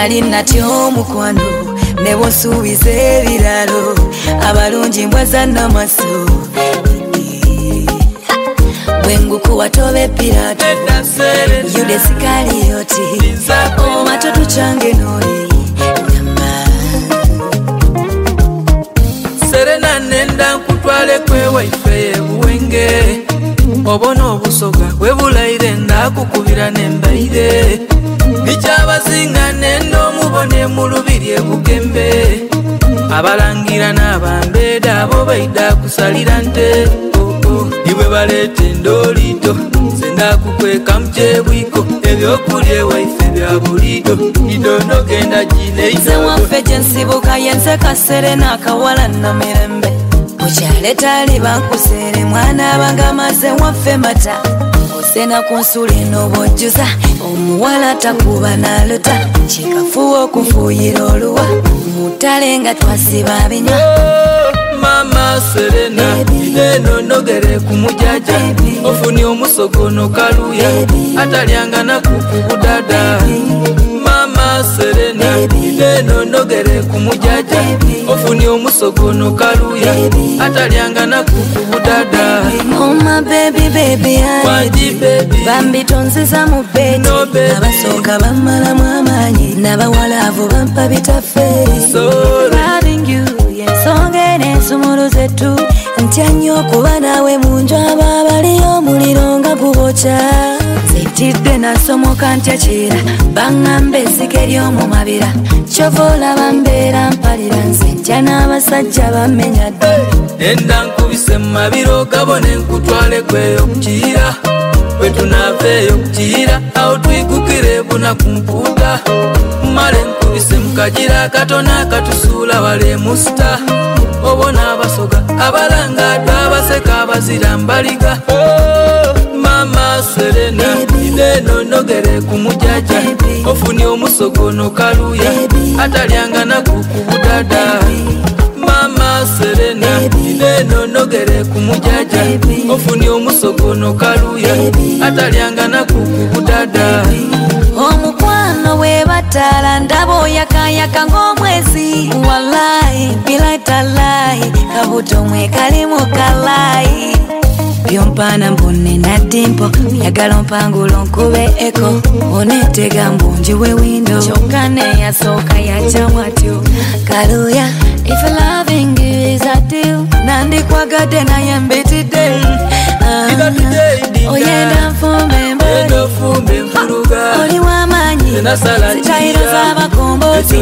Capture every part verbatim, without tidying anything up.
nali natyo mukwano ne bw'osuubiza ebiralo abalungi mbwaza n'amaso bwe ngukuwa tobe Pirato Yuda Isikariyoti oba totucyange n'oli Serena nenda nkutwale kwe waife ebuwenge obona obusoga bwebulaire ndakukubira nembaire nikyabazinga nenda omubone mu lubiri ebugembe abalangira n'abambeeda abo baida kusalira nte ibwe baleeta endoliito sendakukweka mu kyebwiko ebyokulya ewaife bya buliido idondo genda nze waffe gye nsibuka yenseka Serena akawala namirembe mukyale tali bankuseere mwana abanga maze waffe mata osena ku nsula eno bwojjuza omuwala takuba n'aluta kikafuwa okufuuyira oluwa mutale nga twasiba binywa Mama Serena eno nogere ku mujaja ofunye omusogono kaluya atalyanga nakukubudada Mama Serena eno nogere ku mujaja ofunye omusogono kaluya atalyanga nakukubudada Oh my baby baby Waji baby Bambi tonziza mu bedi No baby abasooka bamala mu amaanyi n'abawalavu bampa bitaffe So loving you yensonga n'ensumulu zettu ntya nnyo okuba naawe mu nju aba baliyo omuliro nga gubokya zitidde nasomoka ntya kira baŋŋamba ezzike ery'omu mabira kyova olaba mbeera mpalira nze ntya n'abasajja bammenya dda enda nkubise mu mabiro gabone nkutwale kweyo ku kiyira bwe tunaaveeyo ku kiyira awo twigukire buna ku mpuuta male nkubise mu kagira katona akatusuula wale musita obona abasoga abalangaadde abaseka abazira mbaliga Mama Serena eno nogere ku mujaja ofunye omusogono kaluya atalyanga nakukubudada Mama Serena eno nogere ku mujaja ofunye omusogono kaluya atalyanga nakukubudada omukwano we batala ndaba oyakayaka ng'omwezi wallahi bilaitalahi kabuto mwe kalimu kalayi byompaana mbone na dimpo myagala mpangula nkube eko onetega mbungi we windo kyokka neyasooka yacamwatyo kaluya if loving you is a deal nandikwagadde naye mbitidde oyenda nfumbe mboli oli w'amaanyi zitayiro z'abakomboti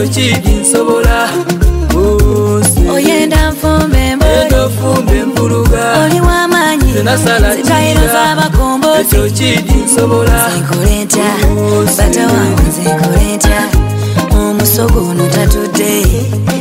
oyenda nfumbe mboli oli w'amaanyi zitayiro z'abakomboti zinkole ntya bata wange zinkole ntya omusogo ono tatudde